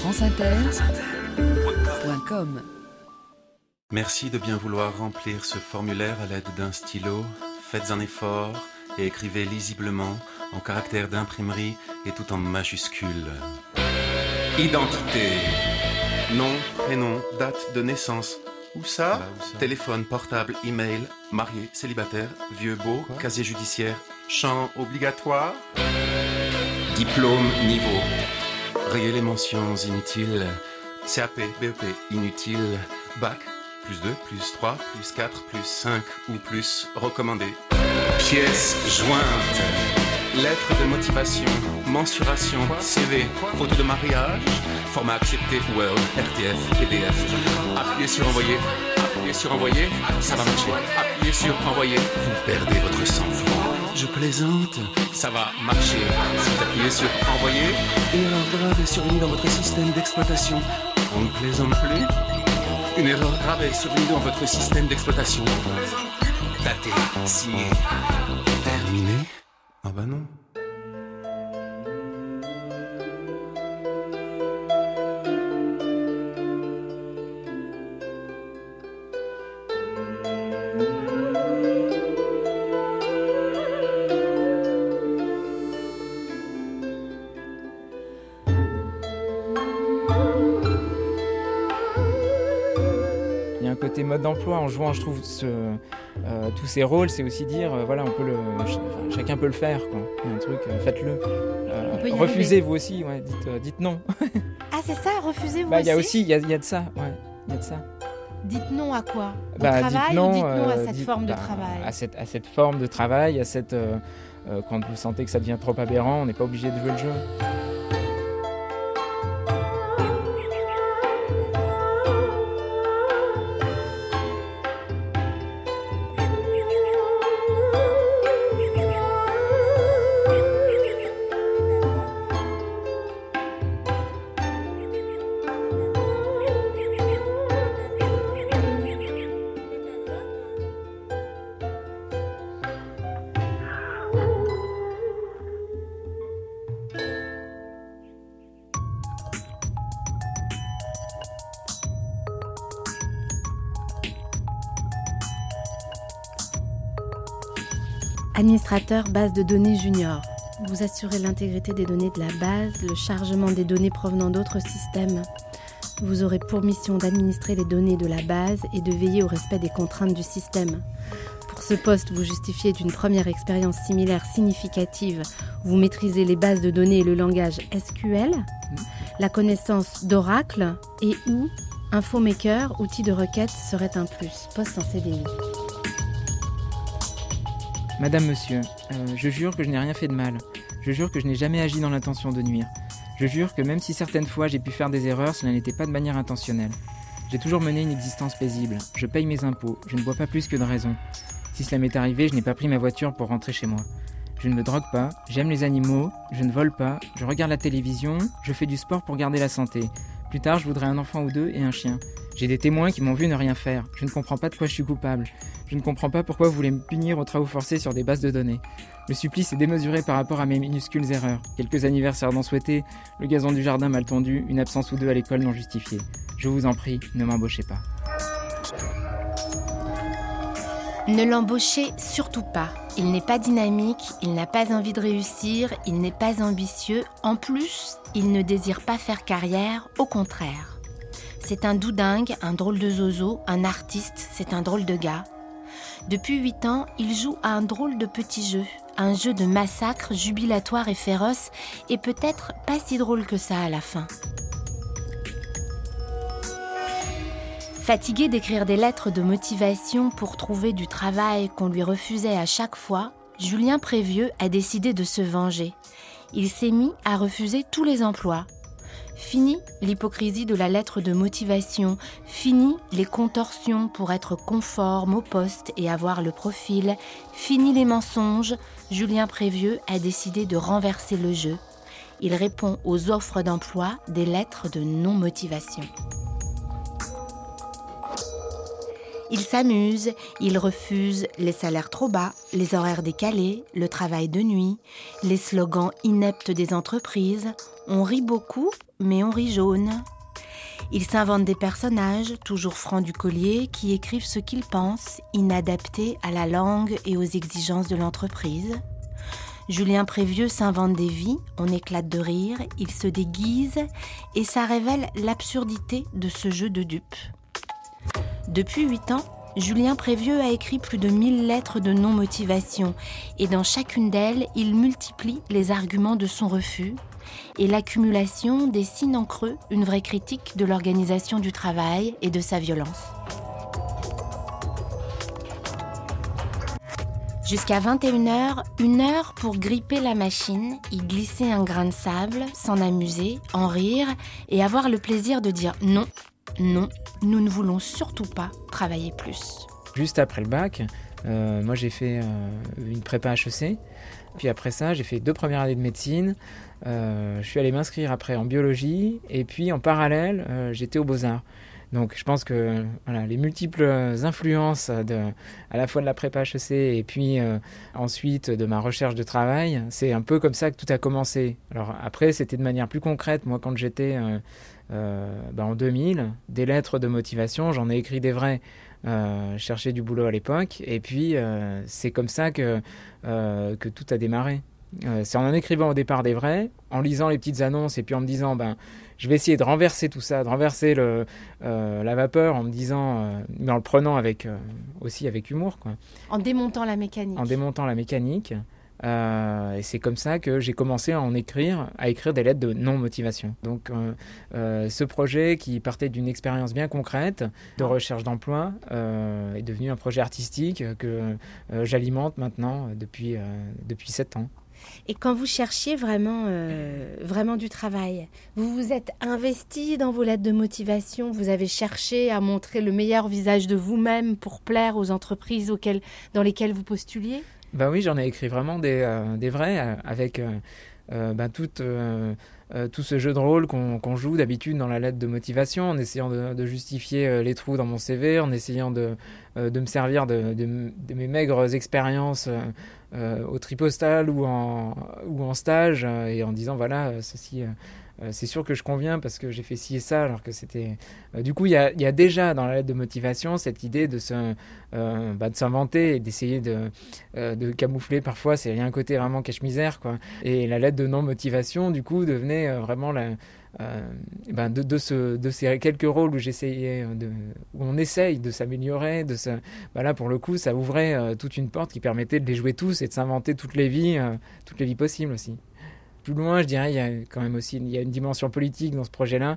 franceinter.com. Merci de bien vouloir remplir ce formulaire à l'aide d'un stylo. Faites un effort et écrivez lisiblement, en caractères d'imprimerie et tout en majuscules. Identité. Nom, prénom, date de naissance. Où ça ? Téléphone, portable, email, marié, célibataire, vieux, beau, casier judiciaire, champ obligatoire. Diplôme, niveau. Rayez les mentions inutiles. CAP, BEP, inutile. Bac, +2, +3, +4, +5 ou plus recommandé. Pièce jointe. Lettre de motivation, mensuration, CV, photo de mariage, format accepté, Word, RTF, PDF. Appuyez sur envoyer, ça va marcher. Appuyez sur envoyer, vous perdez votre sang-froid. Je plaisante, ça va marcher. Si vous appuyez sur envoyer, une erreur grave est survenue dans votre système d'exploitation. On ne plaisante plus. Une erreur grave est survenue dans votre système d'exploitation. Daté, signé, terminé. Ah bah non. Il y a un côté mode d'emploi en jouant, je trouve, tous ces rôles, c'est aussi dire, voilà, chacun peut le faire, quoi. Il y a un truc, faites-le. Refusez vous aussi, ouais, dites non. Ah, c'est ça, refusez vous Il aussi. y a aussi, il y a de ça, ouais, il y a de ça. Dites non à quoi ? Au travail, dites non, ou dites non à cette forme de travail ? À cette forme de travail, quand vous sentez que ça devient trop aberrant, on n'est pas obligé de jouer le jeu. Administrateur base de données junior. Vous assurez l'intégrité des données de la base, le chargement des données provenant d'autres systèmes. Vous aurez pour mission d'administrer les données de la base et de veiller au respect des contraintes du système. Pour ce poste, vous justifiez d'une première expérience similaire significative. Vous maîtrisez les bases de données et le langage SQL, la connaissance d'Oracle et ou Infomaker, outil de requête, serait un plus. Poste en CDI. Madame, monsieur, je jure que je n'ai rien fait de mal. Je jure que je n'ai jamais agi dans l'intention de nuire. Je jure que même si certaines fois j'ai pu faire des erreurs, cela n'était pas de manière intentionnelle. J'ai toujours mené une existence paisible. Je paye mes impôts. Je ne bois pas plus que de raison. Si cela m'est arrivé, je n'ai pas pris ma voiture pour rentrer chez moi. Je ne me drogue pas, j'aime les animaux, je ne vole pas, je regarde la télévision, je fais du sport pour garder la santé. Plus tard, je voudrais un enfant ou deux et un chien. J'ai des témoins qui m'ont vu ne rien faire. Je ne comprends pas de quoi je suis coupable. Je ne comprends pas pourquoi vous voulez me punir au travaux forcés sur des bases de données. Le supplice est démesuré par rapport à mes minuscules erreurs. Quelques anniversaires non souhaités, le gazon du jardin mal tondu, une absence ou deux à l'école non justifiée. Je vous en prie, ne m'embauchez pas. Ne l'embauchez surtout pas. Il n'est pas dynamique, il n'a pas envie de réussir, il n'est pas ambitieux. En plus, il ne désire pas faire carrière, au contraire. C'est un doudingue, un drôle de zozo, un artiste, c'est un drôle de gars. Depuis 8 ans, il joue à un drôle de petit jeu. Un jeu de massacre jubilatoire et féroce, et peut-être pas si drôle que ça à la fin. Fatigué d'écrire des lettres de motivation pour trouver du travail qu'on lui refusait à chaque fois, Julien Prévieux a décidé de se venger. Il s'est mis à refuser tous les emplois. Fini l'hypocrisie de la lettre de motivation, fini les contorsions pour être conforme au poste et avoir le profil, fini les mensonges, Julien Prévieux a décidé de renverser le jeu. Il répond aux offres d'emploi des lettres de non-motivation. Ils s'amusent, ils refusent les salaires trop bas, les horaires décalés, le travail de nuit, les slogans ineptes des entreprises. On rit beaucoup, mais on rit jaune. Ils s'inventent des personnages, toujours francs du collier, qui écrivent ce qu'ils pensent, inadaptés à la langue et aux exigences de l'entreprise. Julien Prévieux s'invente des vies, on éclate de rire, il se déguise et ça révèle l'absurdité de ce jeu de dupes. Depuis 8 ans, Julien Prévieux a écrit plus de 1000 lettres de non-motivation et dans chacune d'elles, il multiplie les arguments de son refus et l'accumulation dessine en creux une vraie critique de l'organisation du travail et de sa violence. Jusqu'à 21h, 1 heure pour gripper la machine, y glisser un grain de sable, s'en amuser, en rire et avoir le plaisir de dire non, non, nous ne voulons surtout pas travailler plus. Juste après le bac, moi j'ai fait une prépa HEC. Puis après ça, j'ai fait 2 premières années de médecine. Je suis allé m'inscrire après en biologie. Et puis en parallèle, j'étais aux Beaux-Arts. Donc je pense que voilà, les multiples influences à la fois de la prépa HEC et puis ensuite de ma recherche de travail, c'est un peu comme ça que tout a commencé. Alors après, c'était de manière plus concrète. Moi, quand j'étais en 2000, des lettres de motivation, j'en ai écrit des vraies. Chercher du boulot à l'époque. Et puis, c'est comme ça que tout a démarré. C'est en écrivant au départ des vrais, en lisant les petites annonces et puis en me disant je vais essayer de renverser tout ça, de renverser la vapeur en me disant, mais en le prenant aussi avec humour, quoi. En démontant la mécanique. En démontant la mécanique. Et c'est comme ça que j'ai commencé à écrire des lettres de non-motivation. Donc ce projet qui partait d'une expérience bien concrète de recherche d'emploi est devenu un projet artistique que j'alimente maintenant depuis 7 ans. Et quand vous cherchiez vraiment du travail, vous vous êtes investi dans vos lettres de motivation, vous avez cherché à montrer le meilleur visage de vous-même pour plaire aux entreprises dans lesquelles vous postuliez ? Ben oui, j'en ai écrit vraiment des vrais avec tout ce jeu de rôle qu'on joue d'habitude dans la lettre de motivation, en essayant de justifier les trous dans mon CV, en essayant de me servir de mes maigres expériences au tripostal ou en stage, et en disant voilà, ceci... c'est sûr que je conviens parce que j'ai fait ci et ça, alors que c'était... du coup, il y a déjà dans la lettre de motivation cette idée de s'inventer et d'essayer de camoufler. Parfois, il y a un côté vraiment cache-misère, quoi. Et la lettre de non-motivation, du coup, devenait vraiment de ces quelques rôles où où on essaye de s'améliorer. Là, pour le coup, ça ouvrait toute une porte qui permettait de les jouer tous et de s'inventer toutes les vies possibles aussi. Plus loin, je dirais, il y a quand même aussi une dimension politique dans ce projet-là.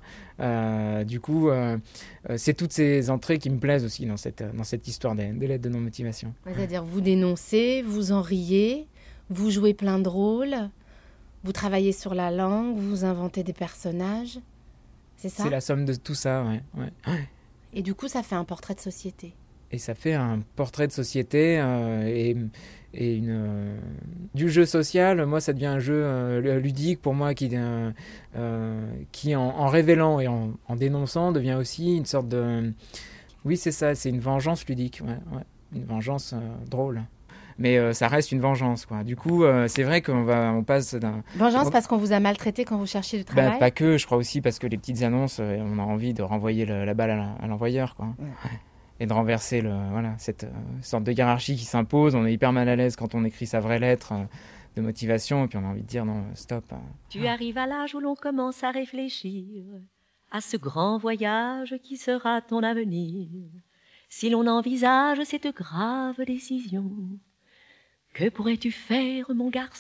C'est toutes ces entrées qui me plaisent aussi dans cette histoire des lettres de non-motivation. C'est-à-dire, vous dénoncez, vous en riez, vous jouez plein de rôles, vous travaillez sur la langue, vous inventez des personnages. C'est ça ? C'est la somme de tout ça, ouais. Et du coup, ça fait un portrait de société. Et ça fait un portrait de société du jeu social. Moi, ça devient un jeu ludique pour moi qui en révélant et en dénonçant devient aussi une sorte de... Oui, c'est ça, c'est une vengeance ludique, ouais. Une vengeance drôle. Mais ça reste une vengeance, quoi. Du coup, c'est vrai qu'on passe d'un... Vengeance parce qu'on vous a maltraité quand vous cherchiez du travail ? Pas que, je crois aussi parce que les petites annonces, on a envie de renvoyer la balle à l'envoyeur, quoi. Ouais. Et de renverser cette sorte de hiérarchie qui s'impose. On est hyper mal à l'aise quand on écrit sa vraie lettre de motivation, et puis on a envie de dire non, stop. Tu arrives à l'âge où l'on commence à réfléchir à ce grand voyage qui sera ton avenir. Si l'on envisage cette grave décision, que pourrais-tu faire, mon garçon ?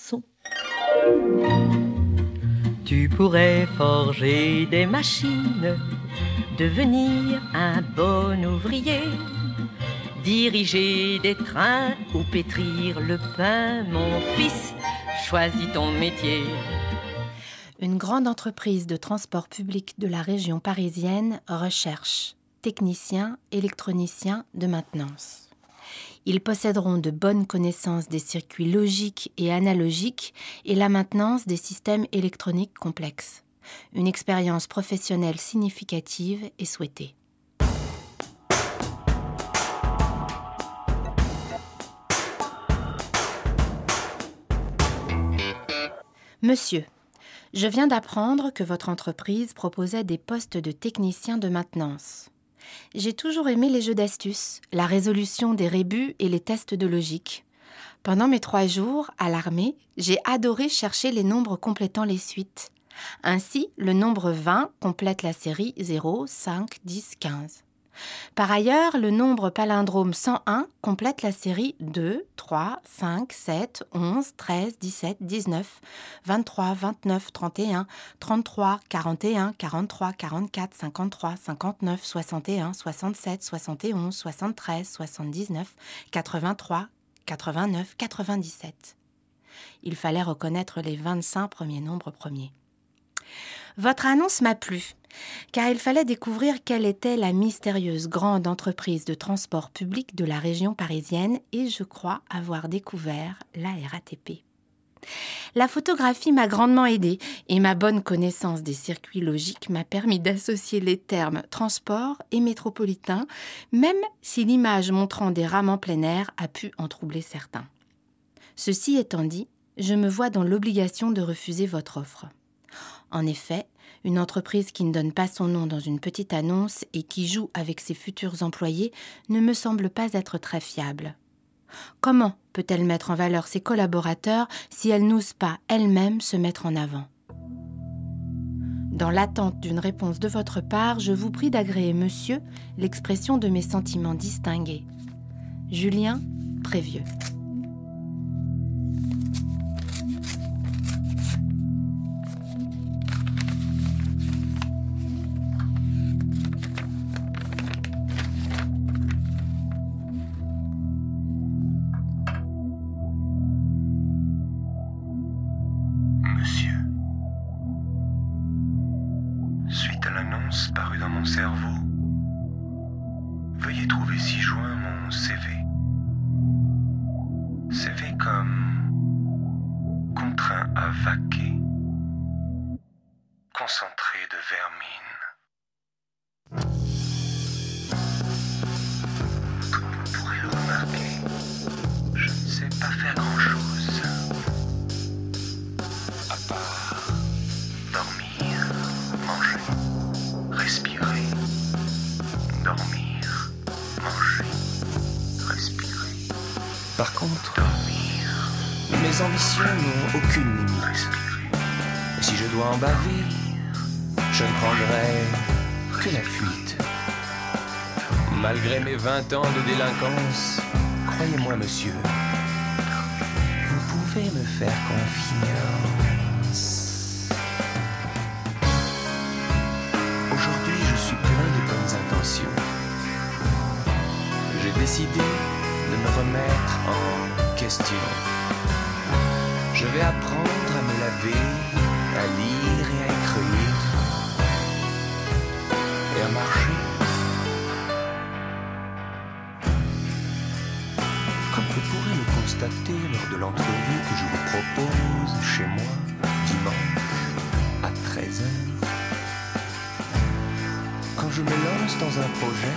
Tu pourrais forger des machines, devenir un bon ouvrier, diriger des trains ou pétrir le pain. Mon fils, choisis ton métier. Une grande entreprise de transport public de la région parisienne recherche techniciens, électroniciens de maintenance. Ils posséderont de bonnes connaissances des circuits logiques et analogiques et la maintenance des systèmes électroniques complexes. Une expérience professionnelle significative est souhaitée. Monsieur, je viens d'apprendre que votre entreprise proposait des postes de technicien de maintenance. J'ai toujours aimé les jeux d'astuces, la résolution des rébus et les tests de logique. Pendant mes 3 jours à l'armée, j'ai adoré chercher les nombres complétant les suites. Ainsi, le nombre 20 complète la série 0, 5, 10, 15. Par ailleurs, le nombre palindrome 101 complète la série 2, 3, 5, 7, 11, 13, 17, 19, 23, 29, 31, 33, 41, 43, 44, 53, 59, 61, 67, 71, 73, 79, 83, 89, 97. Il fallait reconnaître les 25 premiers nombres premiers. Votre annonce m'a plu, car il fallait découvrir quelle était la mystérieuse grande entreprise de transport public de la région parisienne et je crois avoir découvert la RATP. La photographie m'a grandement aidée et ma bonne connaissance des circuits logiques m'a permis d'associer les termes transport et métropolitain, même si l'image montrant des rames en plein air a pu en troubler certains. Ceci étant dit, je me vois dans l'obligation de refuser votre offre. En effet, une entreprise qui ne donne pas son nom dans une petite annonce et qui joue avec ses futurs employés ne me semble pas être très fiable. Comment peut-elle mettre en valeur ses collaborateurs si elle n'ose pas elle-même se mettre en avant ? Dans l'attente d'une réponse de votre part, je vous prie d'agréer, monsieur, l'expression de mes sentiments distingués. Julien Prévieux. Suite à l'annonce parue dans mon cerveau, veuillez trouver ci-joint mon CV. CV comme contraint à vaquer, concentré de vermine. Tout le monde pourrait le remarquer, je ne sais pas faire grand-chose, à part dormir, manger, respirer, dormir, manger, respirer. Par contre, Dormir, mes ambitions n'ont aucune limite. respirer, Si je dois en baver, je ne prendrai que la fuite. Malgré mes 20 ans de délinquance, croyez-moi, monsieur, vous pouvez me faire confiance. Aujourd'hui, je suis plein de bonnes intentions. J'ai décidé de me remettre en question. Je vais apprendre à me laver, à lire et à écrire, et à marcher. Comme vous pourrez le constater lors de l'entrevue que je vous propose chez moi, dimanche, à 13h, quand je me lance dans un projet,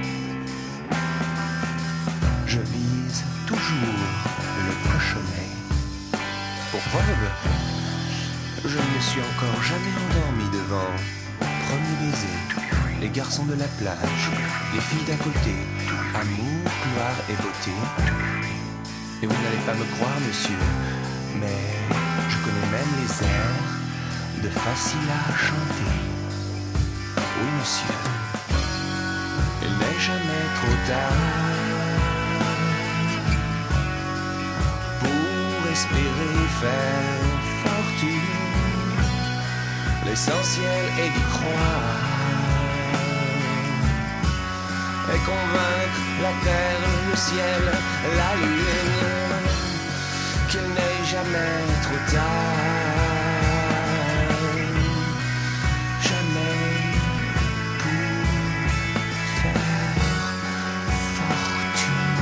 je vise toujours le cochonnet. Pour preuve, je ne me suis encore jamais endormi devant Premier baiser, les garçons de la plage, les filles d'à côté, amour, gloire et beauté. Et vous n'allez pas me croire, monsieur, mais je connais même les airs de facile à chanter. Oui, monsieur, il n'est jamais trop tard pour espérer faire fortune. L'essentiel est d'y croire et convaincre la terre, le ciel, la lune qu'il n'est jamais trop tard, jamais pour faire fortune.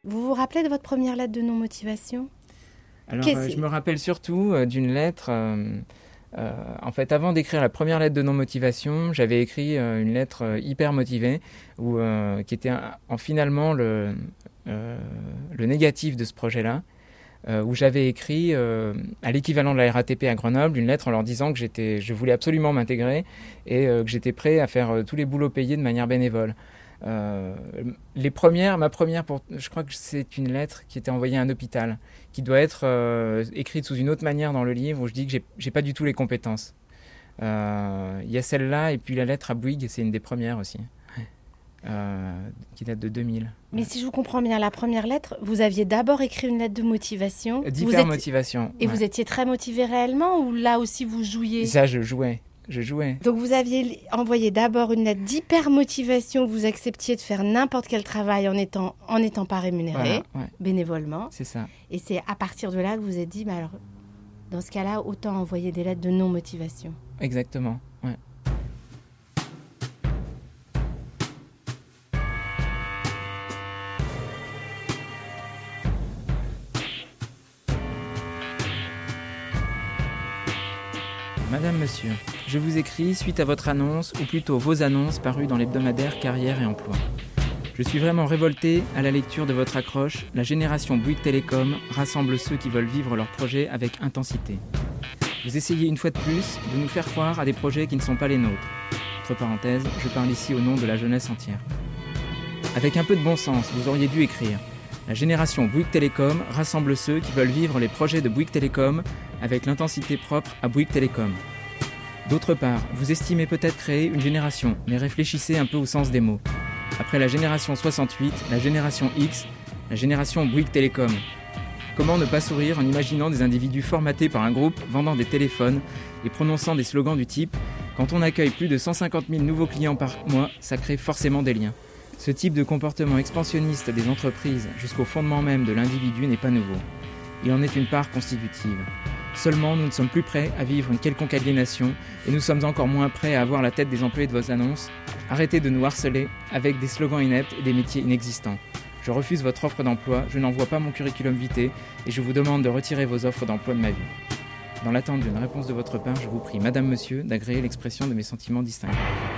Vous vous rappelez de votre première lettre de non-motivation ? Alors, je me rappelle surtout d'une lettre. En fait, avant d'écrire la première lettre de non-motivation, j'avais écrit une lettre hyper motivée, qui était finalement le négatif de ce projet-là, où j'avais écrit à l'équivalent de la RATP à Grenoble une lettre en leur disant que je voulais absolument m'intégrer et que j'étais prêt à faire tous les boulots payés de manière bénévole. Je crois que c'est une lettre qui était envoyée à un hôpital, qui doit être écrite sous une autre manière dans le livre, où je dis que j'ai pas du tout les compétences. Il y a celle-là, et puis la lettre à Bouygues, c'est une des premières aussi, qui date de 2000. Mais si je vous comprends bien, la première lettre, vous aviez d'abord écrit une lettre de motivation. D'hyper-motivation. Et vous étiez très motivé réellement, ou là aussi vous jouiez ? Ça, je jouais. Donc vous aviez envoyé d'abord une lettre d'hyper-motivation où vous acceptiez de faire n'importe quel travail en étant pas rémunéré, bénévolement. C'est ça. Et c'est à partir de là que vous vous êtes dit, alors, dans ce cas-là, autant envoyer des lettres de non-motivation. Exactement, ouais. Madame, Monsieur, je vous écris suite à votre annonce, ou plutôt vos annonces parues dans l'hebdomadaire Carrière et Emploi. Je suis vraiment révolté à la lecture de votre accroche. La génération Bouygues Télécom rassemble ceux qui veulent vivre leurs projets avec intensité. Vous essayez une fois de plus de nous faire croire à des projets qui ne sont pas les nôtres. Entre parenthèses, je parle ici au nom de la jeunesse entière. Avec un peu de bon sens, vous auriez dû écrire « La génération Bouygues Télécom rassemble ceux qui veulent vivre les projets de Bouygues Télécom avec l'intensité propre à Bouygues Télécom. » D'autre part, vous estimez peut-être créer une génération, mais réfléchissez un peu au sens des mots. Après la génération 68, la génération X, la génération Bouygues Télécom. Comment ne pas sourire en imaginant des individus formatés par un groupe vendant des téléphones et prononçant des slogans du type « Quand on accueille plus de 150 000 nouveaux clients par mois, ça crée forcément des liens ». Ce type de comportement expansionniste des entreprises jusqu'au fondement même de l'individu n'est pas nouveau. Il en est une part constitutive. Seulement, nous ne sommes plus prêts à vivre une quelconque aliénation et nous sommes encore moins prêts à avoir la tête des employés de vos annonces. Arrêtez de nous harceler avec des slogans ineptes et des métiers inexistants. Je refuse votre offre d'emploi, je n'envoie pas mon curriculum vitae et je vous demande de retirer vos offres d'emploi de ma vie. Dans l'attente d'une réponse de votre part, je vous prie, Madame, Monsieur, d'agréer l'expression de mes sentiments distincts.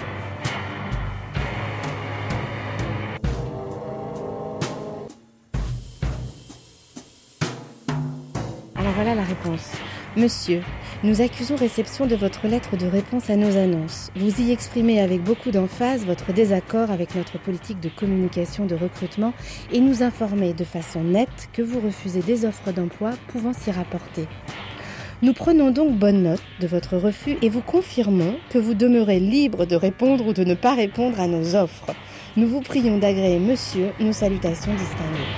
Alors voilà la réponse. Monsieur, nous accusons réception de votre lettre de réponse à nos annonces. Vous y exprimez avec beaucoup d'emphase votre désaccord avec notre politique de communication de recrutement et nous informez de façon nette que vous refusez des offres d'emploi pouvant s'y rapporter. Nous prenons donc bonne note de votre refus et vous confirmons que vous demeurez libre de répondre ou de ne pas répondre à nos offres. Nous vous prions d'agréer, monsieur, nos salutations distinguées.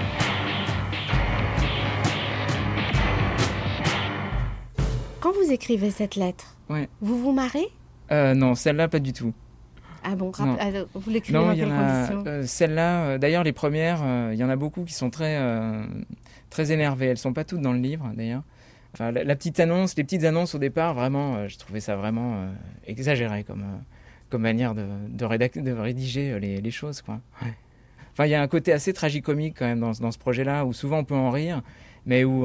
Quand vous écrivez cette lettre, vous vous marrez ? Non, celle-là, pas du tout. Ah bon, vous l'écrivez dans quelles conditions ? Celle-là, d'ailleurs, les premières, il y en a beaucoup qui sont très énervées. Elles ne sont pas toutes dans le livre, d'ailleurs. Enfin, la petite annonce, les petites annonces au départ, vraiment, je trouvais ça vraiment exagéré comme manière de rédiger les choses, quoi. Ouais. Enfin, il y a un côté assez tragicomique quand même dans ce projet-là, où souvent on peut en rire, mais où...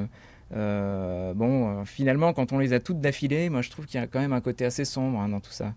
finalement, quand on les a toutes d'affilée, moi je trouve qu'il y a quand même un côté assez sombre dans tout ça.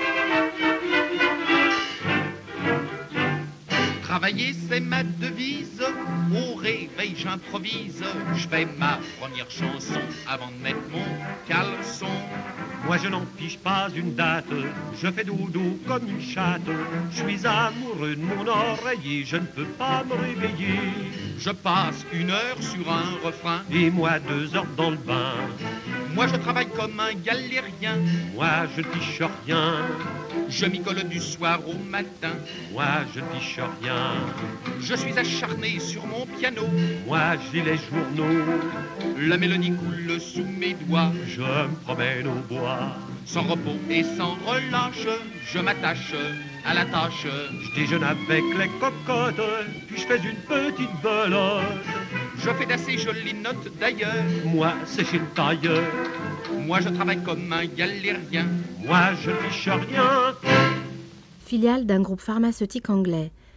Travailler, c'est ma devise. Au réveil, j'improvise. Je fais ma première chanson avant de mettre mon caleçon. Moi, je n'en fiche pas une date. Je fais doudou comme une chatte. Je suis amoureux de mon oreiller. Je ne peux pas me réveiller. Je passe 1 heure sur un refrain. Et moi 2 heures dans le bain. Moi je travaille comme un galérien. Moi je tiche rien. Je m'y colle du soir au matin. Moi je tiche rien. Je suis acharné sur mon piano. Moi j'ai les journaux. La mélodie coule sous mes doigts. Je me promène au bois. Sans repos et sans relâche, je m'attache à la tâche. Je déjeune avec les cocottes, puis je fais une petite belote. Je fais d'assez jolies notes d'ailleurs. Moi, c'est chez le tailleur. Moi, je travaille comme un galérien. Moi, je fiche rien. Filiale d'un groupe pharmaceutique anglais,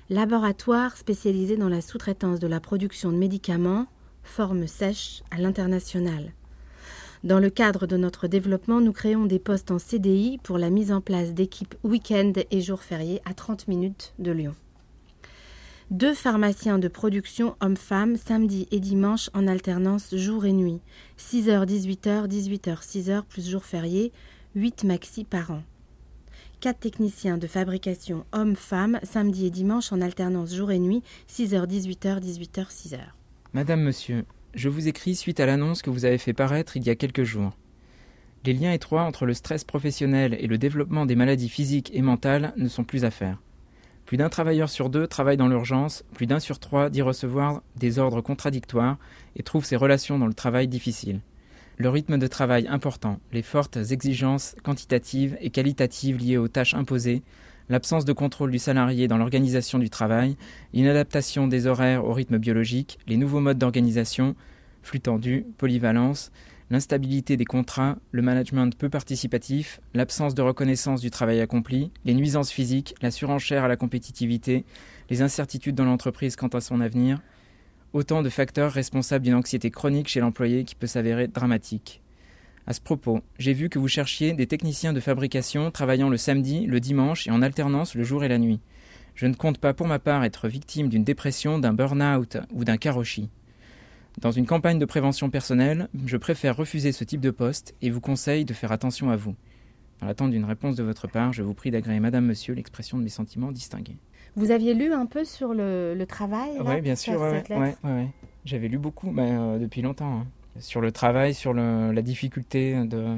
laboratoire spécialisé dans la sous-traitance de la production de médicaments, forme sèche à l'international. Dans le cadre de notre développement, nous créons des postes en CDI pour la mise en place d'équipes week-end et jours fériés à 30 minutes de Lyon. 2 pharmaciens de production hommes-femmes samedi et dimanche en alternance jour et nuit. 6h, 18h, 18h, 6h plus jours fériés, 8 maxi par an. 4 techniciens de fabrication hommes-femmes samedi et dimanche en alternance jour et nuit, 6h, 18h, 18h, 6h. Madame, monsieur, je vous écris suite à l'annonce que vous avez fait paraître il y a quelques jours. Les liens étroits entre le stress professionnel et le développement des maladies physiques et mentales ne sont plus à faire. Plus d'un travailleur sur 2 travaille dans l'urgence, plus d'un sur 3 dit recevoir des ordres contradictoires et trouve ses relations dans le travail difficiles. Le rythme de travail important, les fortes exigences quantitatives et qualitatives liées aux tâches imposées, l'absence de contrôle du salarié dans l'organisation du travail, l'inadaptation des horaires au rythme biologique, les nouveaux modes d'organisation, flux tendus, polyvalence, l'instabilité des contrats, le management peu participatif, l'absence de reconnaissance du travail accompli, les nuisances physiques, la surenchère à la compétitivité, les incertitudes dans l'entreprise quant à son avenir, autant de facteurs responsables d'une anxiété chronique chez l'employé qui peut s'avérer dramatique. À ce propos, j'ai vu que vous cherchiez des techniciens de fabrication travaillant le samedi, le dimanche et en alternance le jour et la nuit. Je ne compte pas pour ma part être victime d'une dépression, d'un burn-out ou d'un karoshi. Dans une campagne de prévention personnelle, je préfère refuser ce type de poste et vous conseille de faire attention à vous. Dans l'attente d'une réponse de votre part, je vous prie d'agréer Madame, Monsieur l'expression de mes sentiments distingués. Vous aviez lu un peu sur le travail Oui, bien sûr. Ouais. J'avais lu beaucoup depuis longtemps. Hein. Sur le travail, sur la difficulté de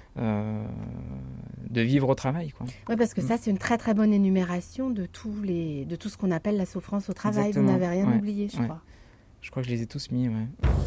vivre au travail. Oui, parce que ça, c'est une très très bonne énumération de tout ce qu'on appelle la souffrance au travail. Exactement. Vous n'avez rien oublié, je crois. Je crois que je les ai tous mis, ouais.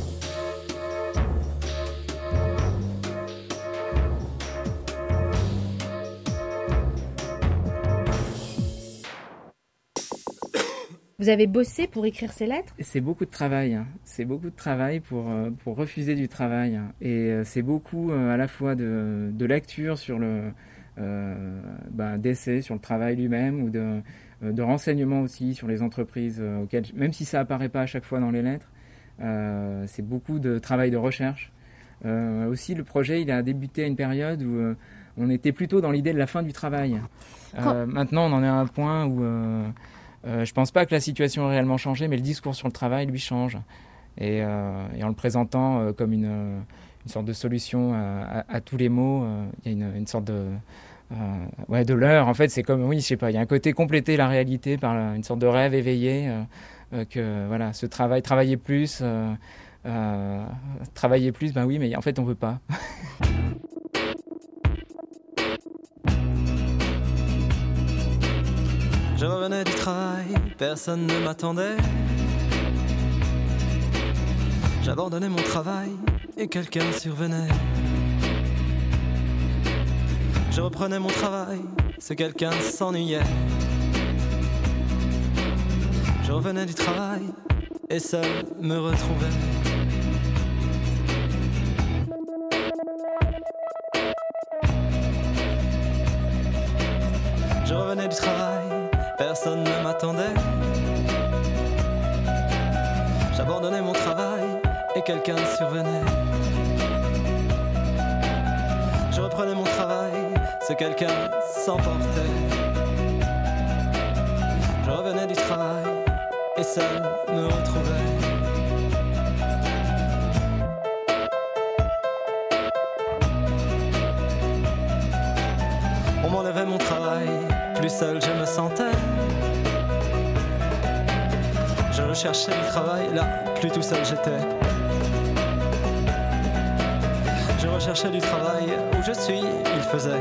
Vous avez bossé pour écrire ces lettres ? C'est beaucoup de travail. Hein. C'est beaucoup de travail pour refuser du travail. Et c'est beaucoup à la fois de lecture sur d'essais sur le travail lui-même ou de renseignements aussi sur les entreprises auxquelles, même si ça apparaît pas à chaque fois dans les lettres, c'est beaucoup de travail de recherche. Aussi, le projet, il a débuté à une période où on était plutôt dans l'idée de la fin du travail. Maintenant, on en est à un point où je pense pas que la situation ait réellement changé, mais le discours sur le travail, lui, change. Et en le présentant comme une sorte de solution à tous les maux, il y a une sorte de leurre. En fait, c'est comme, oui, je sais pas, il y a un côté compléter la réalité par une sorte de rêve éveillé, que voilà, ce travailler plus, oui, mais en fait, on veut pas. Je revenais du travail, personne ne m'attendait. J'abandonnais mon travail et quelqu'un survenait. Je reprenais mon travail, ce quelqu'un s'ennuyait. Je revenais du travail et seul me retrouvais. Je revenais du travail, personne ne m'attendait. J'abandonnais mon travail et quelqu'un survenait. Je reprenais mon travail, ce quelqu'un s'emportait. Je revenais du travail et seul me retrouvais. On m'enlevait mon travail, plus seul je me sentais. Je recherchais du travail, là, plus tout seul j'étais. Je recherchais du travail, où je suis, il faisait.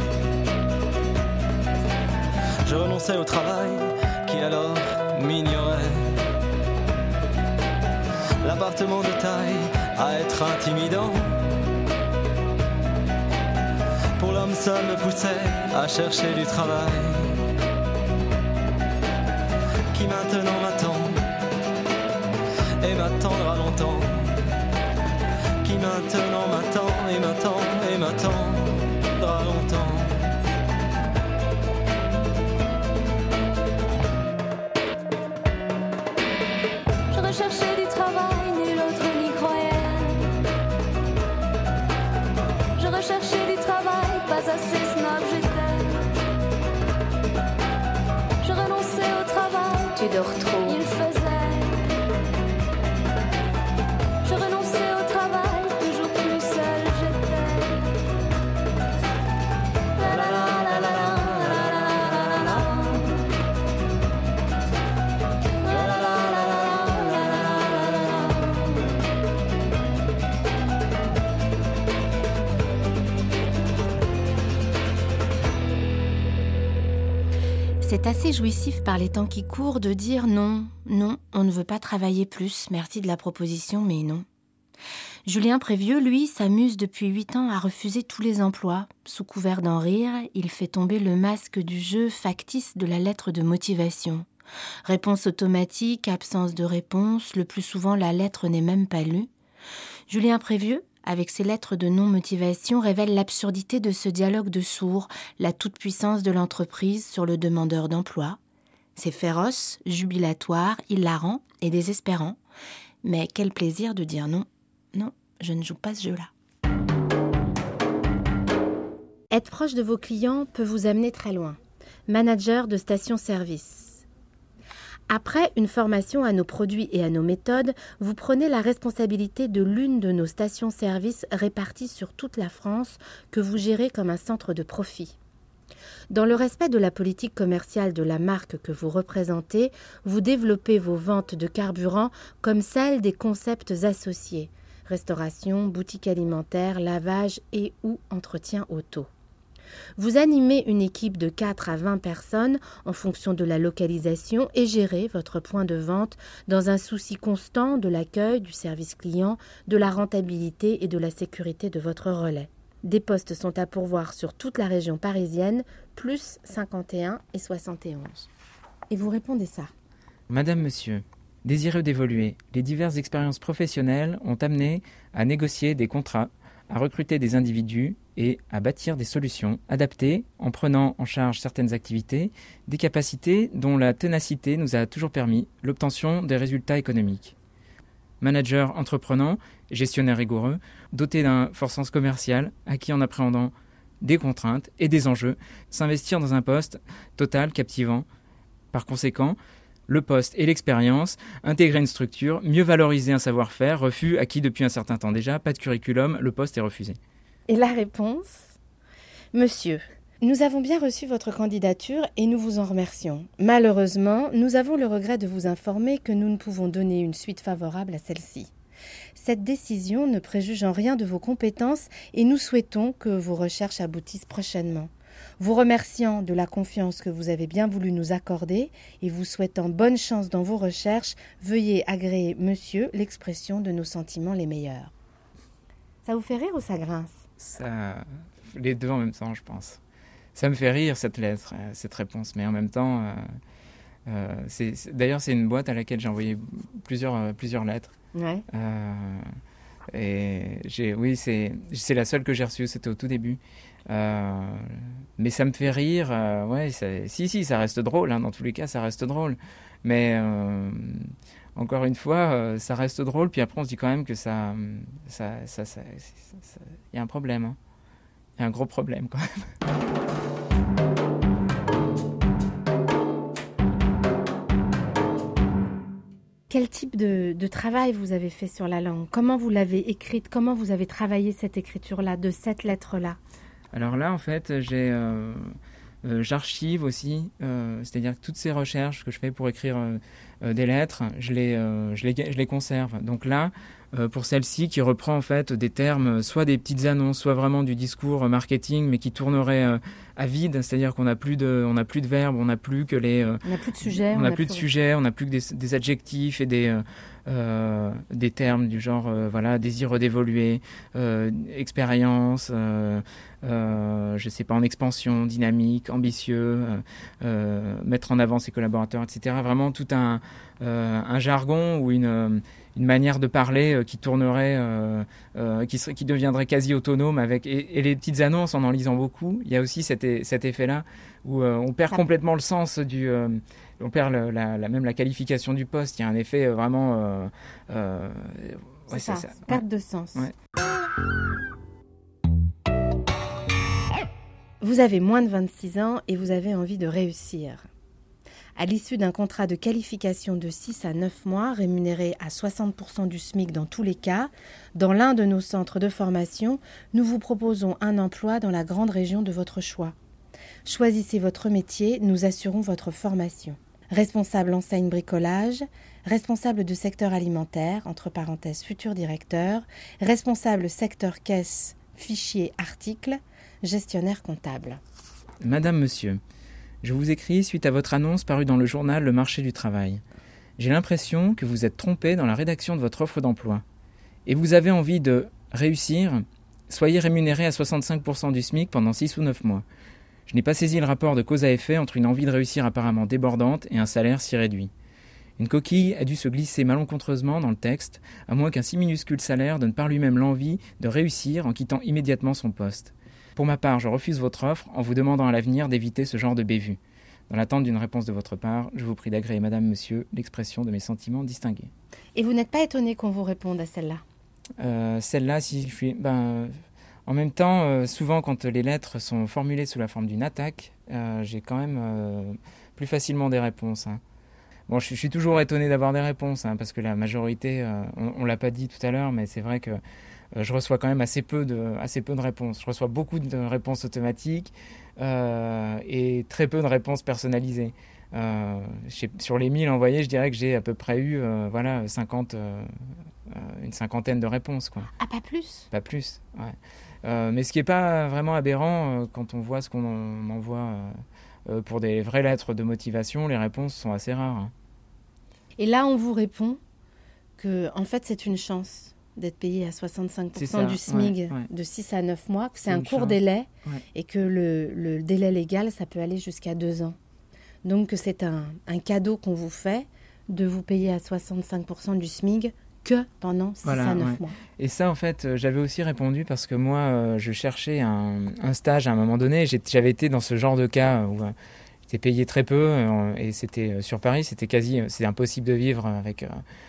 Je renonçais au travail, qui alors m'ignorait. L'appartement de taille, à être intimidant. Pour l'homme seul me poussait à chercher du travail. Qui maintenant m'attend et m'attendra longtemps. Qui maintenant m'attend et m'attendra longtemps. tu dors trop. Il faisait. Je renonçais au travail, toujours plus seule j'étais. La la la la la la la la la. La la la la C'est assez jouissif par les temps qui courent de dire non, non, on ne veut pas travailler plus, merci de la proposition, mais non. Julien Prévieux, lui, s'amuse depuis 8 ans à refuser tous les emplois. Sous couvert d'en rire, il fait tomber le masque du jeu factice de la lettre de motivation. Réponse automatique, absence de réponse, le plus souvent la lettre n'est même pas lue. Julien Prévieux, avec ses lettres de non-motivation, révèle l'absurdité de ce dialogue de sourds, la toute-puissance de l'entreprise sur le demandeur d'emploi. C'est féroce, jubilatoire, hilarant et désespérant. Mais quel plaisir de dire non. Non, je ne joue pas ce jeu-là. Être proche de vos clients peut vous amener très loin. Manager de station-service. Après une formation à nos produits et à nos méthodes, vous prenez la responsabilité de l'une de nos stations-service réparties sur toute la France que vous gérez comme un centre de profit. Dans le respect de la politique commerciale de la marque que vous représentez, vous développez vos ventes de carburant comme celles des concepts associés, restauration, boutique alimentaire, lavage et ou entretien auto. Vous animez une équipe de 4 à 20 personnes en fonction de la localisation et gérez votre point de vente dans un souci constant de l'accueil, du service client, de la rentabilité et de la sécurité de votre relais. Des postes sont à pourvoir sur toute la région parisienne, plus 51 et 71. Et vous répondez ça. Madame, monsieur, désireux d'évoluer, les diverses expériences professionnelles ont amené à négocier des contrats, à recruter des individus et à bâtir des solutions adaptées en prenant en charge certaines activités, des capacités dont la ténacité nous a toujours permis l'obtention des résultats économiques. Manager entreprenant, gestionnaire rigoureux, doté d'un fort sens commercial, acquis en appréhendant des contraintes et des enjeux, s'investir dans un poste total, captivant. Par conséquent, le poste et l'expérience, intégrer une structure, mieux valoriser un savoir-faire, refus acquis depuis un certain temps déjà, pas de curriculum, le poste est refusé. Et la réponse ? Monsieur, nous avons bien reçu votre candidature et nous vous en remercions. Malheureusement, nous avons le regret de vous informer que nous ne pouvons donner une suite favorable à celle-ci. Cette décision ne préjuge en rien de vos compétences et nous souhaitons que vos recherches aboutissent prochainement. Vous remerciant de la confiance que vous avez bien voulu nous accorder et vous souhaitant bonne chance dans vos recherches, veuillez agréer, monsieur, l'expression de nos sentiments les meilleurs. Ça vous fait rire ou ça grince ? Ça, les deux en même temps, je pense. Ça me fait rire, cette lettre, cette réponse, mais en même temps, d'ailleurs, c'est une boîte à laquelle j'ai envoyé plusieurs lettres. Ouais. Et c'est la seule que j'ai reçue, c'était au tout début. Mais ça me fait rire, ça reste drôle, hein, dans tous les cas, ça reste drôle. Mais encore une fois, ça reste drôle, puis après on se dit quand même que il y a un problème, hein. Il y a un gros problème quand même. Quel type de travail vous avez fait sur la langue ? Comment vous l'avez écrite ? Comment vous avez travaillé cette écriture-là, de cette lettre-là ? Alors là, en fait, j'archive aussi, c'est-à-dire que toutes ces recherches que je fais pour écrire des lettres, je les conserve. Donc là, pour celle-ci, qui reprend en fait des termes, soit des petites annonces, soit vraiment du discours marketing, mais qui tournerait à vide, c'est-à-dire qu'on n'a plus de verbes, on n'a plus que les... on n'a plus de sujets. On n'a plus de sujets, on n'a plus que des adjectifs et des termes du genre désir d'évoluer, expérience, je sais pas, en expansion, dynamique, ambitieux, mettre en avant ses collaborateurs, etc. Vraiment tout un jargon ou une manière de parler qui tournerait, qui deviendrait quasi autonome et les petites annonces, en lisant beaucoup, il y a aussi cet effet-là où on perd complètement le sens on perd même la qualification du poste. Il y a un effet vraiment... c'est ça, perte de sens. Ouais. Vous avez moins de 26 ans et vous avez envie de réussir. À l'issue d'un contrat de qualification de 6 à 9 mois, rémunéré à 60% du SMIC dans tous les cas, dans l'un de nos centres de formation, nous vous proposons un emploi dans la grande région de votre choix. Choisissez votre métier, nous assurons votre formation. Responsable enseigne bricolage, responsable de secteur alimentaire, entre parenthèses futur directeur, responsable secteur caisse, fichier, article, gestionnaire comptable. Madame, monsieur, je vous écris suite à votre annonce parue dans le journal Le Marché du Travail. J'ai l'impression que vous êtes trompé dans la rédaction de votre offre d'emploi. Et vous avez envie de réussir, soyez rémunéré à 65% du SMIC pendant 6 ou 9 mois. Je n'ai pas saisi le rapport de cause à effet entre une envie de réussir apparemment débordante et un salaire si réduit. Une coquille a dû se glisser malencontreusement dans le texte, à moins qu'un si minuscule salaire donne par lui-même l'envie de réussir en quittant immédiatement son poste. Pour ma part, je refuse votre offre en vous demandant à l'avenir d'éviter ce genre de bévue. Dans l'attente d'une réponse de votre part, je vous prie d'agréer, madame, monsieur, l'expression de mes sentiments distingués. Et vous n'êtes pas étonné qu'on vous réponde à celle-là ? Celle-là, si je suis... En même temps, souvent quand les lettres sont formulées sous la forme d'une attaque, j'ai quand même plus facilement des réponses. Hein. Bon, je suis toujours étonné d'avoir des réponses, hein, parce que la majorité, on ne l'a pas dit tout à l'heure, mais c'est vrai que je reçois quand même assez peu de réponses. Je reçois beaucoup de réponses automatiques et très peu de réponses personnalisées. Sur les 1000 envoyés, je dirais que j'ai à peu près eu une cinquantaine de réponses. Quoi. Ah, pas plus ? Pas plus, ouais. Mais ce qui n'est pas vraiment aberrant, quand on voit ce qu'on envoie pour des vraies lettres de motivation, les réponses sont assez rares. Hein. Et là, on vous répond que, en fait, c'est une chance d'être payé à 65% du SMIG de 6 à 9 mois, que c'est un court délai et que le délai légal, ça peut aller jusqu'à 2 ans. Donc, que c'est un cadeau qu'on vous fait de vous payer à 65% du SMIG que pendant 6 à 9 mois. Et ça, en fait, j'avais aussi répondu parce que moi, je cherchais un stage à un moment donné. J'avais été dans ce genre de cas où j'étais payé très peu et c'était sur Paris, c'est impossible de vivre avec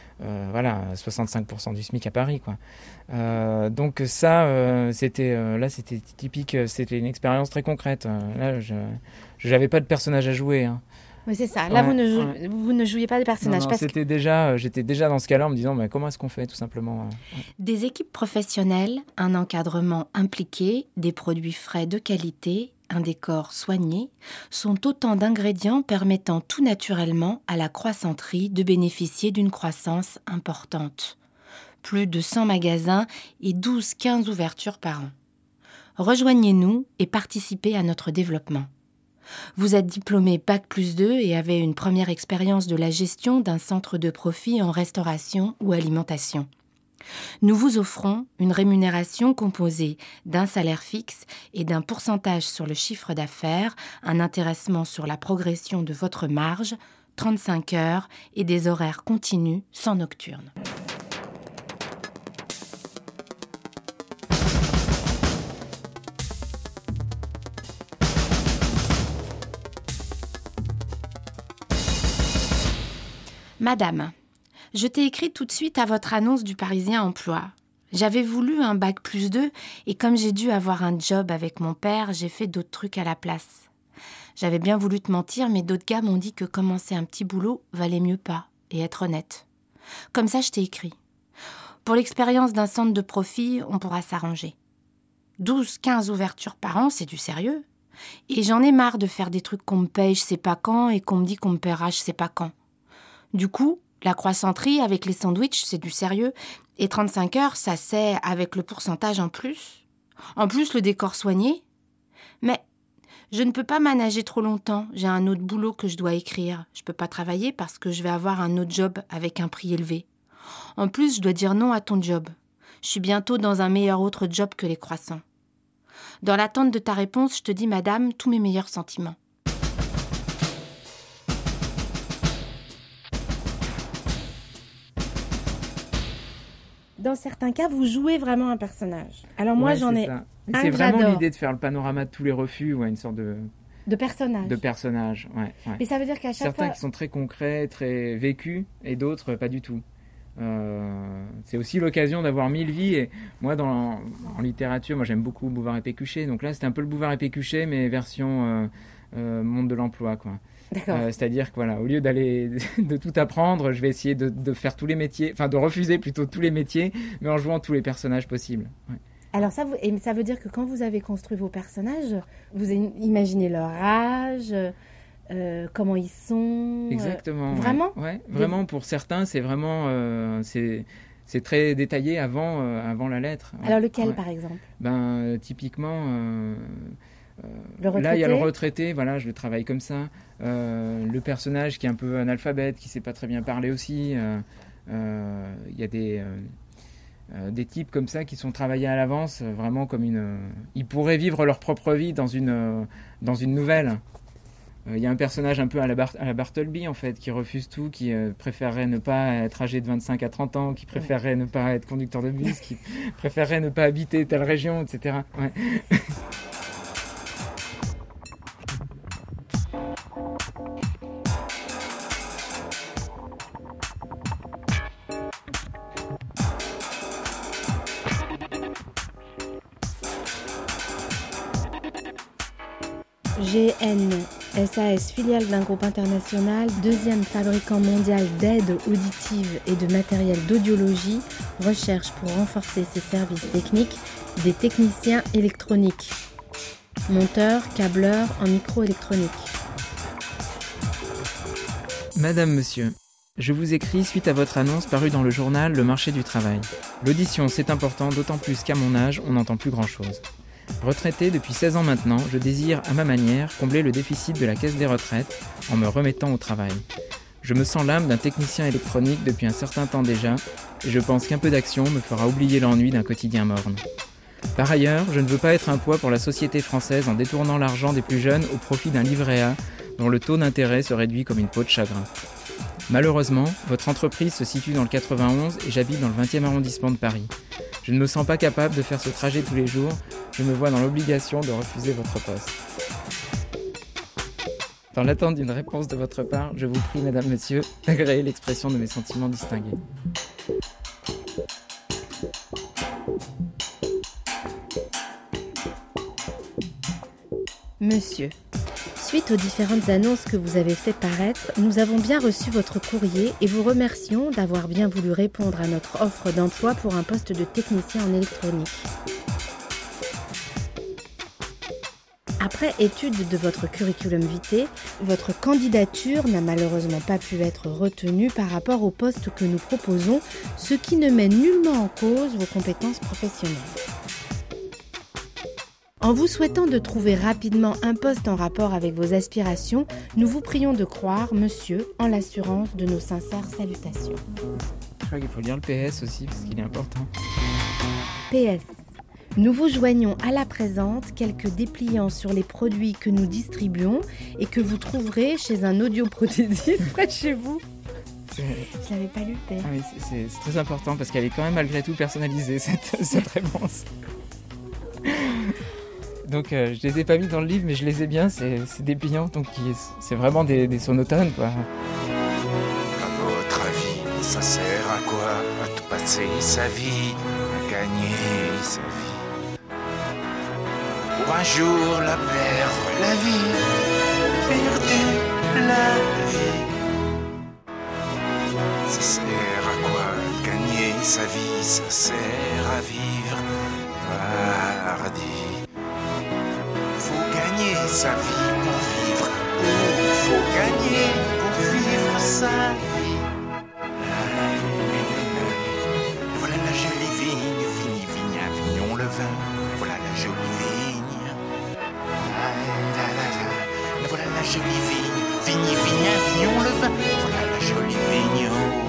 65% du SMIC à Paris, quoi. Donc ça, c'était typique, c'était une expérience très concrète. Là, je n'avais pas de personnage à jouer. Hein. Oui, c'est ça. Là, vous ne jouiez pas des personnages. Non, j'étais déjà dans ce cas-là en me disant mais comment est-ce qu'on fait, tout simplement. Des équipes professionnelles, un encadrement impliqué, des produits frais de qualité, un décor soigné, sont autant d'ingrédients permettant tout naturellement à la croissanterie de bénéficier d'une croissance importante. Plus de 100 magasins et 12-15 ouvertures par an. Rejoignez-nous et participez à notre développement. Vous êtes diplômé Bac+2 et avez une première expérience de la gestion d'un centre de profit en restauration ou alimentation. Nous vous offrons une rémunération composée d'un salaire fixe et d'un pourcentage sur le chiffre d'affaires, un intéressement sur la progression de votre marge, 35 heures et des horaires continus sans nocturne. Madame, je t'ai écrit tout de suite à votre annonce du Parisien Emploi. J'avais voulu un Bac+2 et comme j'ai dû avoir un job avec mon père, j'ai fait d'autres trucs à la place. J'avais bien voulu te mentir, mais d'autres gars m'ont dit que commencer un petit boulot valait mieux pas et être honnête. Comme ça, je t'ai écrit. Pour l'expérience d'un centre de profit, on pourra s'arranger. 12-15 ouvertures par an, c'est du sérieux. Et j'en ai marre de faire des trucs qu'on me paye je sais pas quand et qu'on me dit qu'on me paiera je sais pas quand. Du coup, la croissanterie avec les sandwichs, c'est du sérieux. Et 35 heures, ça c'est avec le pourcentage en plus. En plus, le décor soigné. Mais je ne peux pas manager trop longtemps. J'ai un autre boulot que je dois écrire. Je peux pas travailler parce que je vais avoir un autre job avec un prix élevé. En plus, je dois dire non à ton job. Je suis bientôt dans un meilleur autre job que les croissants. Dans l'attente de ta réponse, je te dis, madame, tous mes meilleurs sentiments. Dans certains cas, vous jouez vraiment un personnage. Alors moi, j'en ai un c'est que vraiment j'adore. l'idée de faire le panorama de tous les refus, une sorte de personnage. De personnage, ouais. Mais ça veut dire qu'à chaque Certains fois... qui sont très concrets, très vécus, et d'autres pas du tout. C'est aussi l'occasion d'avoir 1000 vies. Et moi, en littérature, j'aime beaucoup Bouvard et Pécuchet. Donc là, c'était un peu le Bouvard et Pécuchet, mais version monde de l'emploi, quoi. D'accord. C'est-à-dire que voilà, au lieu d'aller de tout apprendre, je vais essayer de faire tous les métiers, enfin de refuser plutôt tous les métiers, mais en jouant tous les personnages possibles. Ouais. Alors ça veut dire que quand vous avez construit vos personnages, vous imaginez leur âge, comment ils sont. Exactement. Vraiment. Ouais, vraiment. Pour certains, c'est vraiment c'est très détaillé avant la lettre. Alors lequel, par exemple? Typiquement. Là, il y a le retraité, voilà, je le travaille comme ça. Le personnage qui est un peu analphabète, qui ne sait pas très bien parler aussi. Il y a des types comme ça qui sont travaillés à l'avance, vraiment comme ils pourraient vivre leur propre vie dans une nouvelle. Il y a un personnage un peu à la Bartleby, en fait, qui refuse tout, qui préférerait ne pas être âgé de 25 à 30 ans, qui préférerait ne pas être conducteur de bus, qui préférerait ne pas habiter telle région, etc. Ouais. GN SAS, filiale d'un groupe international, deuxième fabricant mondial d'aide auditive et de matériel d'audiologie, recherche pour renforcer ses services techniques des techniciens électroniques, monteurs, câbleurs en microélectronique. Madame, monsieur, je vous écris suite à votre annonce parue dans le journal Le Marché du Travail. L'audition, c'est important, d'autant plus qu'à mon âge, on n'entend plus grand-chose. Retraité depuis 16 ans maintenant, je désire, à ma manière, combler le déficit de la caisse des retraites en me remettant au travail. Je me sens l'âme d'un technicien électronique depuis un certain temps déjà, et je pense qu'un peu d'action me fera oublier l'ennui d'un quotidien morne. Par ailleurs, je ne veux pas être un poids pour la société française en détournant l'argent des plus jeunes au profit d'un livret A dont le taux d'intérêt se réduit comme une peau de chagrin. Malheureusement, votre entreprise se situe dans le 91 et j'habite dans le 20e arrondissement de Paris. Je ne me sens pas capable de faire ce trajet tous les jours, je me vois dans l'obligation de refuser votre poste. Dans l'attente d'une réponse de votre part, je vous prie, madame, monsieur, d'agréer l'expression de mes sentiments distingués. Monsieur, suite aux différentes annonces que vous avez fait paraître, nous avons bien reçu votre courrier et vous remercions d'avoir bien voulu répondre à notre offre d'emploi pour un poste de technicien en électronique. Après étude de votre curriculum vitae, votre candidature n'a malheureusement pas pu être retenue par rapport au poste que nous proposons, ce qui ne met nullement en cause vos compétences professionnelles. En vous souhaitant de trouver rapidement un poste en rapport avec vos aspirations, nous vous prions de croire, monsieur, en l'assurance de nos sincères salutations. Je crois qu'il faut lire le PS aussi, parce qu'il est important. PS. Nous vous joignons à la présente quelques dépliants sur les produits que nous distribuons et que vous trouverez chez un audioprothésiste près de chez vous. Je l'avais pas lu, PS. Ah oui, c'est très important, parce qu'elle est quand même malgré tout personnalisée, cette réponse. Donc je les ai pas mis dans le livre, mais je les ai bien, c'est dépliant, donc c'est vraiment des sonotones, quoi. À votre avis, ça sert à quoi? À tout passer sa vie, à gagner sa vie. Pour un jour la perdre, la vie, perdu la vie. Ça sert à quoi? Gagner sa vie, ça sert à vivre paradis. Faut gagner sa vie pour vivre. Oh, faut gagner pour vivre sa vie. Voilà la jolie vigne, vigne, vigna, vignon le vin. Voilà la jolie vigne. Voilà la jolie vigne, vigne, vigna, vignon le vin. Voilà la jolie vigne au vin.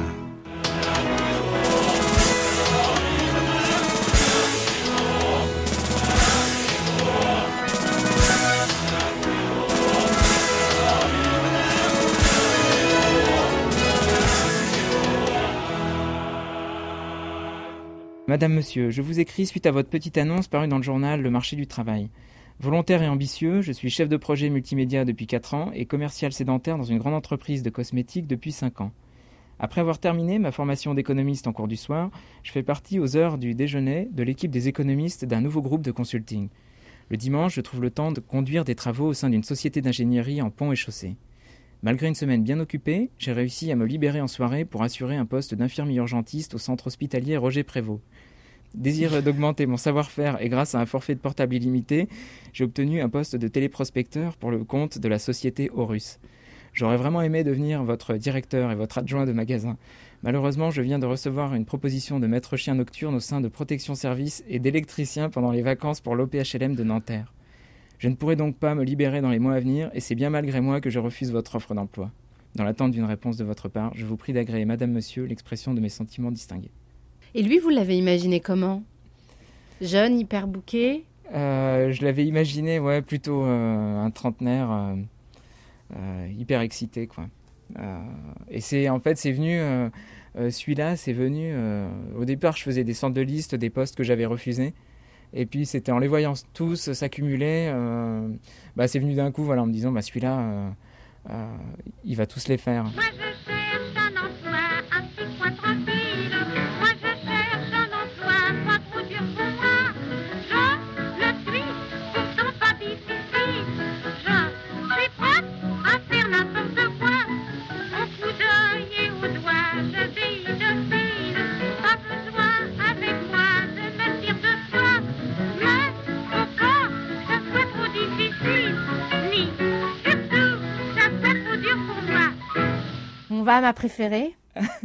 Madame, monsieur, je vous écris suite à votre petite annonce parue dans le journal Le Marché du Travail. Volontaire et ambitieux, je suis chef de projet multimédia depuis 4 ans et commercial sédentaire dans une grande entreprise de cosmétiques depuis 5 ans. Après avoir terminé ma formation d'économiste en cours du soir, je fais partie aux heures du déjeuner de l'équipe des économistes d'un nouveau groupe de consulting. Le dimanche, je trouve le temps de conduire des travaux au sein d'une société d'ingénierie en ponts et chaussées. Malgré une semaine bien occupée, j'ai réussi à me libérer en soirée pour assurer un poste d'infirmier urgentiste au centre hospitalier Roger Prévost. Désireux d'augmenter mon savoir-faire et grâce à un forfait de portable illimité, j'ai obtenu un poste de téléprospecteur pour le compte de la société Horus. J'aurais vraiment aimé devenir votre directeur et votre adjoint de magasin. Malheureusement, je viens de recevoir une proposition de maître chien nocturne au sein de Protection Service et d'électricien pendant les vacances pour l'OPHLM de Nanterre. Je ne pourrai donc pas me libérer dans les mois à venir et c'est bien malgré moi que je refuse votre offre d'emploi. Dans l'attente d'une réponse de votre part, je vous prie d'agréer, Madame, Monsieur, l'expression de mes sentiments distingués. Et lui, vous l'avez imaginé comment ? Jeune, hyper bouqué ? Je l'avais imaginé, plutôt un trentenaire hyper excité, quoi. Et c'est venu, celui-là, c'est venu. Au départ, je faisais des centres de liste, des postes que j'avais refusés. Et puis, c'était en les voyant tous s'accumuler, c'est venu d'un coup, en me disant, celui-là, il va tous les faire. Moi je cherche un emploi, un petit coin tranquille. Moi je cherche un emploi, pas trop dur pour moi. Je le suis, pourtant pas difficile. Je suis prête à faire n'importe quoi. Au coup d'œil et au doigt, je vis de fil. Pas besoin avec moi de me dire deux fois. Mais faut pas que ça soit trop difficile, ni surtout que ça soit trop dur pour moi. On va à ma préférée.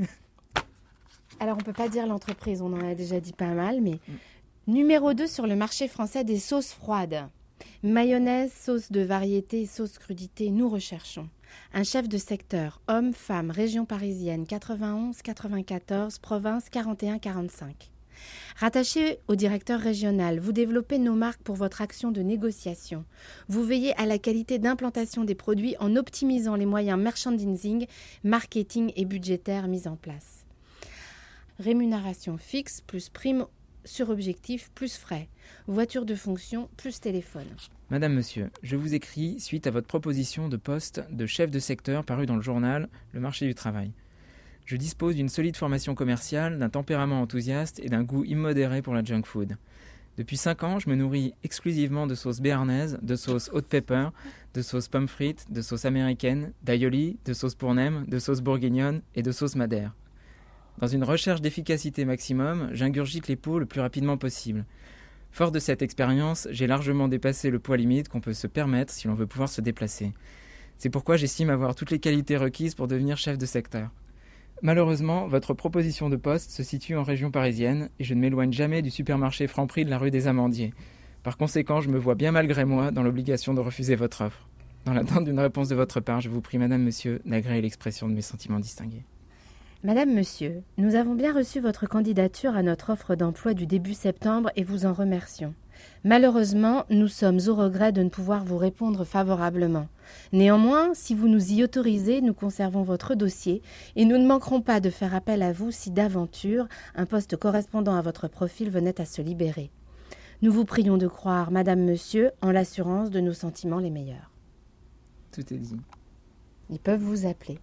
Alors, on peut pas dire l'entreprise, on en a déjà dit pas mal, mais numéro 2 sur le marché français des sauces froides. Mayonnaise, sauce de variété, sauce crudité, nous recherchons. Un chef de secteur, homme, femme, région parisienne, 91, 94, province 41, 45. Rattaché au directeur régional, vous développez nos marques pour votre action de négociation. Vous veillez à la qualité d'implantation des produits en optimisant les moyens merchandising, marketing et budgétaires mis en place. Rémunération fixe plus prime sur objectif plus frais. Voiture de fonction plus téléphone. Madame, Monsieur, je vous écris suite à votre proposition de poste de chef de secteur paru dans le journal Le Marché du Travail. Je dispose d'une solide formation commerciale, d'un tempérament enthousiaste et d'un goût immodéré pour la junk food. Depuis 5 ans, je me nourris exclusivement de sauce béarnaise, de sauce hot pepper, de sauce pommes frites, de sauce américaine, d'aïoli, de sauce pour nem, de sauce bourguignonne et de sauce madère. Dans une recherche d'efficacité maximum, j'ingurgite les pots le plus rapidement possible. Fort de cette expérience, j'ai largement dépassé le poids limite qu'on peut se permettre si l'on veut pouvoir se déplacer. C'est pourquoi j'estime avoir toutes les qualités requises pour devenir chef de secteur. Malheureusement, votre proposition de poste se situe en région parisienne et je ne m'éloigne jamais du supermarché Franprix de la rue des Amandiers. Par conséquent, je me vois bien malgré moi dans l'obligation de refuser votre offre. Dans l'attente d'une réponse de votre part, je vous prie, Madame, Monsieur, d'agréer l'expression de mes sentiments distingués. Madame, Monsieur, nous avons bien reçu votre candidature à notre offre d'emploi du début septembre et vous en remercions. Malheureusement, nous sommes au regret de ne pouvoir vous répondre favorablement. Néanmoins, si vous nous y autorisez, nous conservons votre dossier et nous ne manquerons pas de faire appel à vous si d'aventure un poste correspondant à votre profil venait à se libérer. Nous vous prions de croire, Madame, Monsieur, en l'assurance de nos sentiments les meilleurs. Tout est dit. Ils peuvent vous appeler.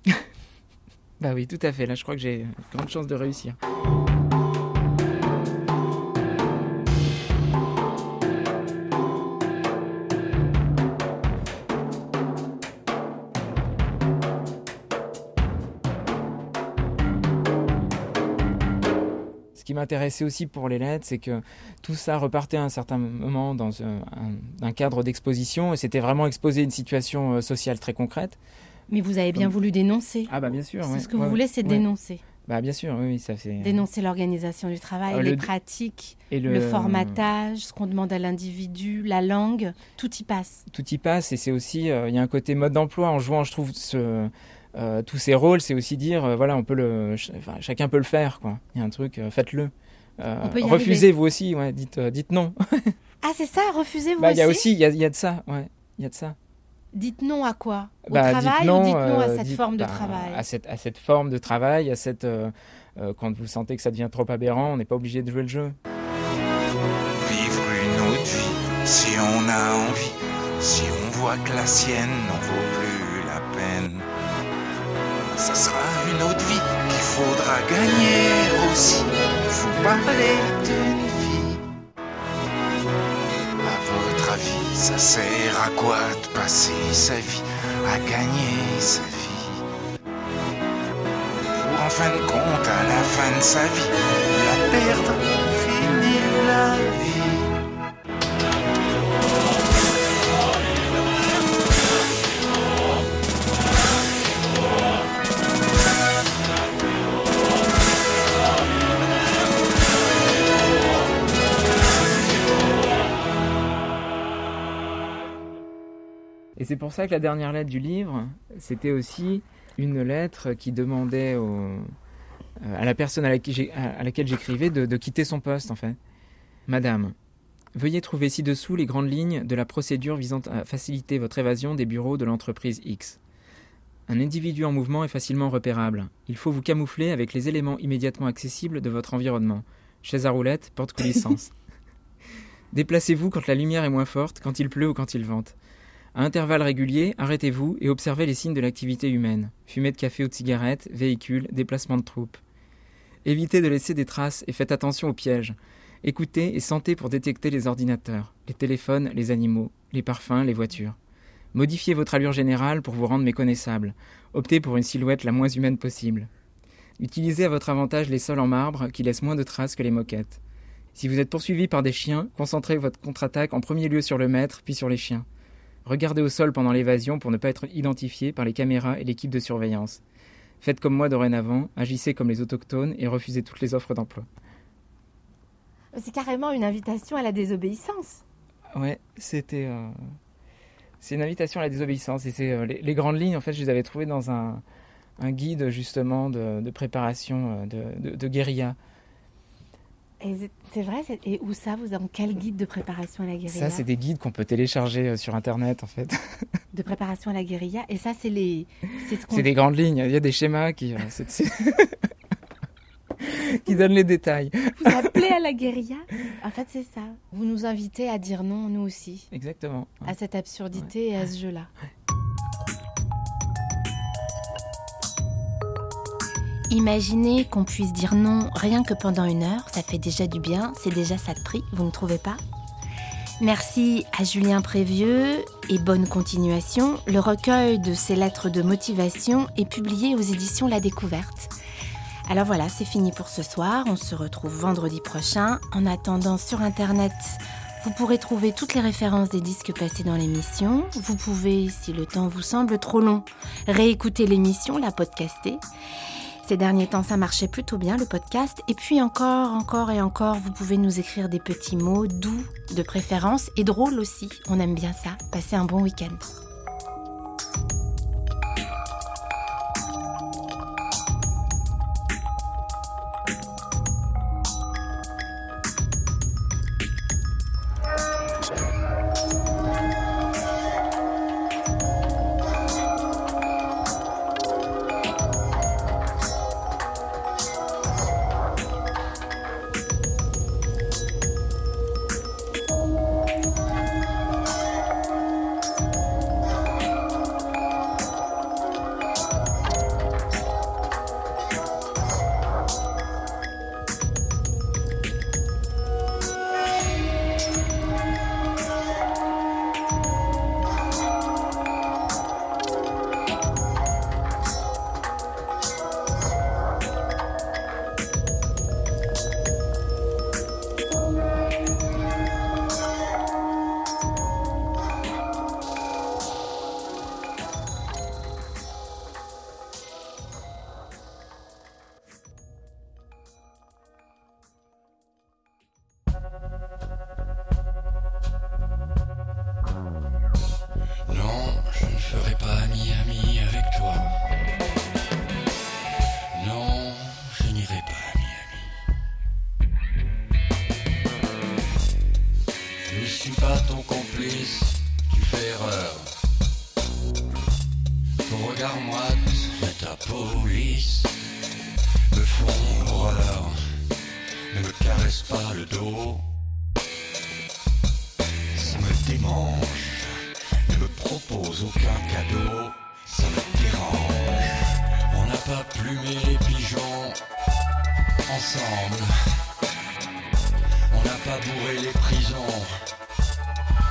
Bah oui, tout à fait. Là, je crois que j'ai grande chance de réussir. Ce qui m'intéressait aussi pour les lettres, c'est que tout ça repartait à un certain moment dans un cadre d'exposition et c'était vraiment exposer une situation sociale très concrète. Mais vous avez bien voulu dénoncer. Ah bah bien sûr. C'est ce que vous voulez, c'est dénoncer. Bah bien sûr, oui, ça fait... Dénoncer l'organisation du travail, les pratiques, et le formatage, ce qu'on demande à l'individu, la langue, tout y passe. Tout y passe et c'est aussi, il y a un côté mode d'emploi en jouant, je trouve, tous ces rôles, c'est aussi dire, on peut chacun peut le faire, quoi. Il y a un truc, faites-le. Refusez vous aussi, dites non. Ah c'est ça, refusez vous aussi. Il y a aussi, il y a de ça, il y a de ça. Dites non à quoi ? Au travail ou dites non à cette forme de travail ? À cette forme de travail, à cette quand vous sentez que ça devient trop aberrant, on n'est pas obligé de jouer le jeu. Vivre une autre vie, si on a envie, si on voit que la sienne n'en vaut plus la peine. Ça sera une autre vie qu'il faudra gagner aussi. Vous parlez d'une vie à votre vie, ça sert à quoi de passer sa vie à gagner sa vie? Pour en fin de compte, à la fin de sa vie, la perdre, finir la vie. Et c'est pour ça que la dernière lettre du livre, c'était aussi une lettre qui demandait à la personne à laquelle j'écrivais de quitter son poste, en fait. Madame, veuillez trouver ci-dessous les grandes lignes de la procédure visant à faciliter votre évasion des bureaux de l'entreprise X. Un individu en mouvement est facilement repérable. Il faut vous camoufler avec les éléments immédiatement accessibles de votre environnement. Chaise à roulettes, porte coulissance. Déplacez-vous quand la lumière est moins forte, quand il pleut ou quand il vente. À intervalles réguliers, arrêtez-vous et observez les signes de l'activité humaine. Fumée de café ou de cigarette, véhicules, déplacement de troupes. Évitez de laisser des traces et faites attention aux pièges. Écoutez et sentez pour détecter les ordinateurs, les téléphones, les animaux, les parfums, les voitures. Modifiez votre allure générale pour vous rendre méconnaissable. Optez pour une silhouette la moins humaine possible. Utilisez à votre avantage les sols en marbre qui laissent moins de traces que les moquettes. Si vous êtes poursuivi par des chiens, concentrez votre contre-attaque en premier lieu sur le maître, puis sur les chiens. Regardez au sol pendant l'évasion pour ne pas être identifié par les caméras et l'équipe de surveillance. Faites comme moi dorénavant, agissez comme les autochtones et refusez toutes les offres d'emploi. C'est carrément une invitation à la désobéissance. Ouais, c'est une invitation à la désobéissance. Et c'est les grandes lignes, en fait, je les avais trouvées dans un guide justement de préparation de guérilla. Et c'est vrai, et où ça? Vous dans quel guide de préparation à la guérilla? Ça, c'est des guides qu'on peut télécharger sur Internet, en fait. De préparation à la guérilla. Et ça, c'est des grandes lignes. Il y a des schémas qui donnent les détails. Vous appelez à la guérilla? En fait, c'est ça. Vous nous invitez à dire non, nous aussi. Exactement. À cette absurdité et à ce jeu-là. Imaginez qu'on puisse dire non rien que pendant 1 heure, ça fait déjà du bien, c'est déjà ça de prix, vous ne trouvez pas? Merci à Julien Prévieux et bonne continuation. Le recueil de ces lettres de motivation est publié aux éditions La Découverte. Alors voilà, c'est fini pour ce soir, on se retrouve vendredi prochain. En attendant, sur Internet, vous pourrez trouver toutes les références des disques passés dans l'émission. Vous pouvez, si le temps vous semble trop long, réécouter l'émission, la podcaster. Ces derniers temps, ça marchait plutôt bien, le podcast. Et puis encore et encore, vous pouvez nous écrire des petits mots doux, de préférence, et drôles aussi. On aime bien ça. Passez un bon week-end.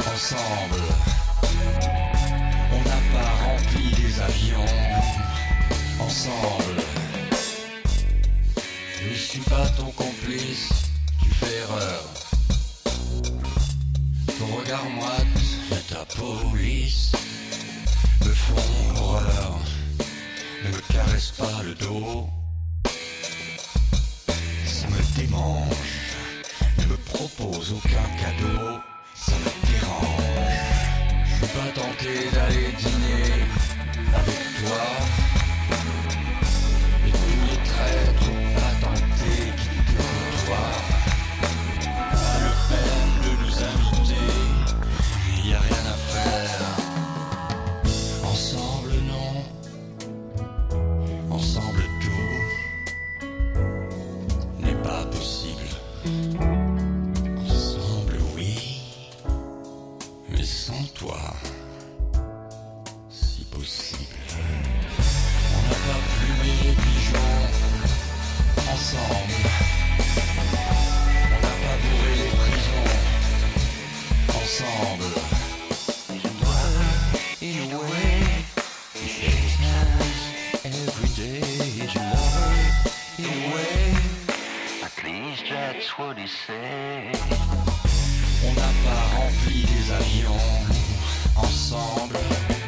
ensemble. On n'a pas rempli des avions ensemble. Je suis pas ton complice, tu fais erreur. Ton regard moite et ta police me font horreur. Ne me caresse pas le dos, ça me démange. Ne me propose aucun cadeau, ça me dérange. Je suis pas tenté d'aller dîner avec toi. Et tous les traîtres patentés qui te côtoient. Pas le peine de nous inviter, y a rien à faire. Ensemble non, ensemble tout n'est pas possible. Ensemble oui, mais sans toi, si possible. On n'a pas plumé les pigeons ensemble. On n'a pas bourré les prisons ensemble. In a way, you shake hands every day. Is your lover in a way? At least that's what he said. On n'a pas rempli des avions ensemble.